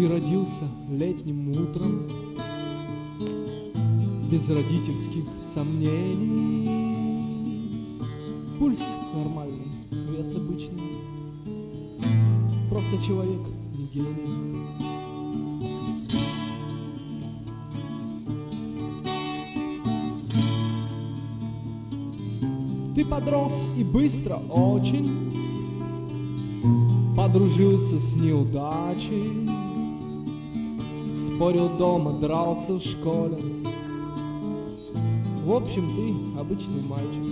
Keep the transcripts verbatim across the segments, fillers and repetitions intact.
Ты родился летним утром, без родительских сомнений. Пульс нормальный, вес обычный, просто человек не гений. Ты подрос и быстро очень подружился с неудачей, спорил дома, дрался в школе. В общем, ты обычный мальчик.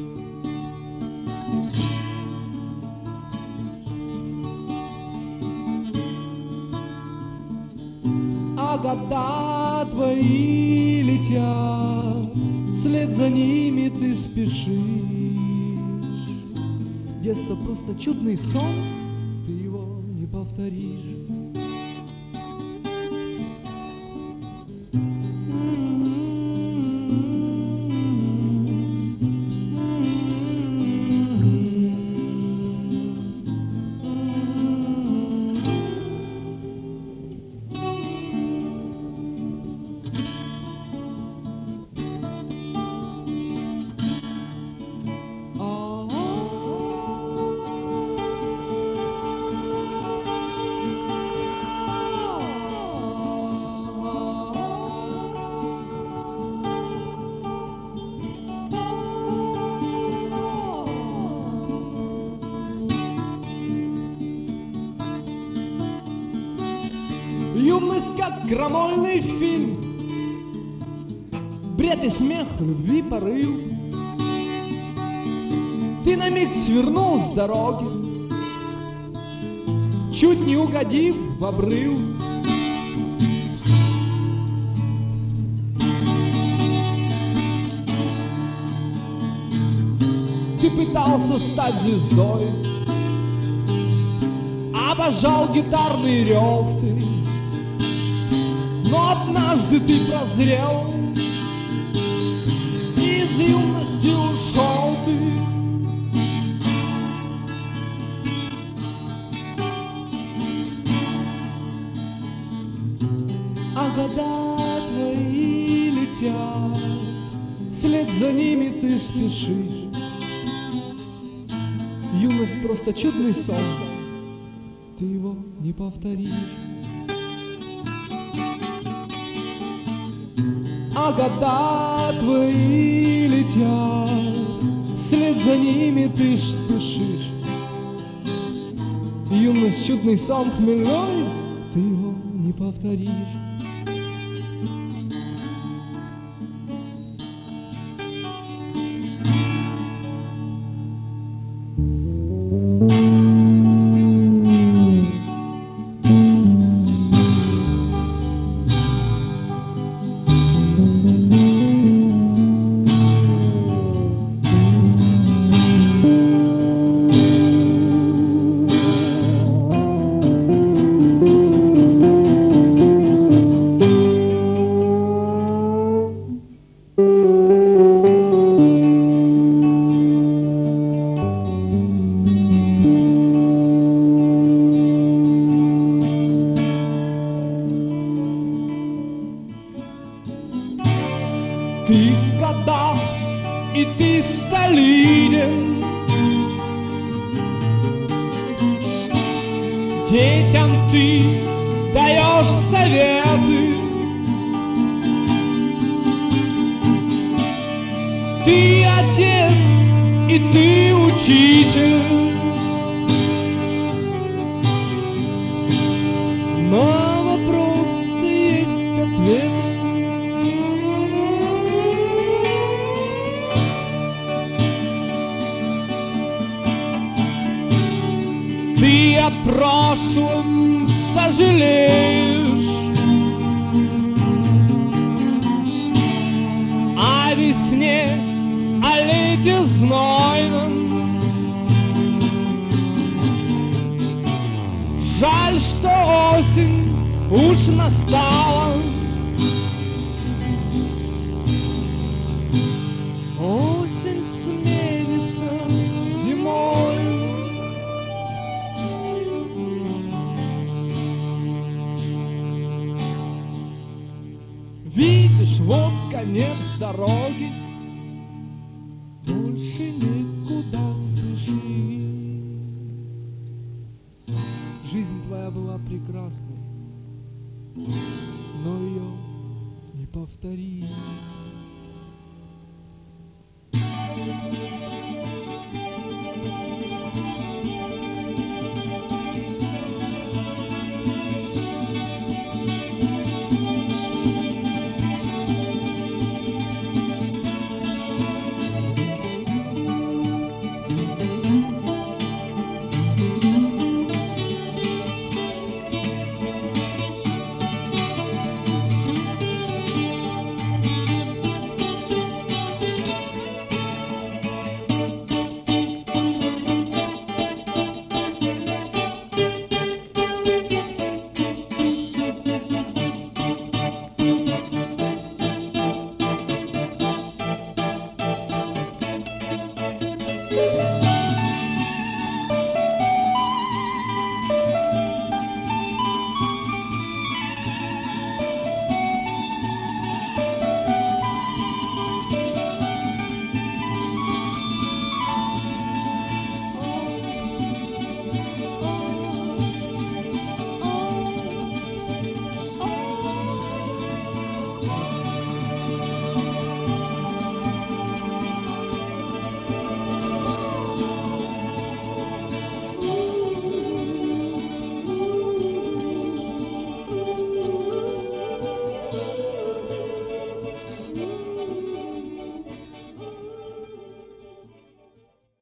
А года твои летят, вслед за ними ты спешишь. Детство просто чудный сон, ты его не повторишь. Юность как крамольный фильм, бред и смех, любви порыв. Ты на миг свернул с дороги, чуть не угодив в обрыв. Ты пытался стать звездой, обожал гитарный рев ты. Но однажды ты прозрел, из юности ушел ты. А года твои летят, вслед за ними ты спешишь. Юность просто чудный сон, ты его не повторишь. А года твои летят, вслед за ними ты ж спешишь. Юность чудный сон хмельной, ты его не повторишь. Ты в годах, и ты солиден. Детям ты даешь советы. Ты отец, и ты учитель. На вопросы есть ответы. Ты о прошлом сожалеешь, о весне, о лете знойном. Жаль, что осень уж настала. Осень сменится зимой. конец дороги, больше никуда спеши. Жизнь твоя была прекрасной, но ее не повтори.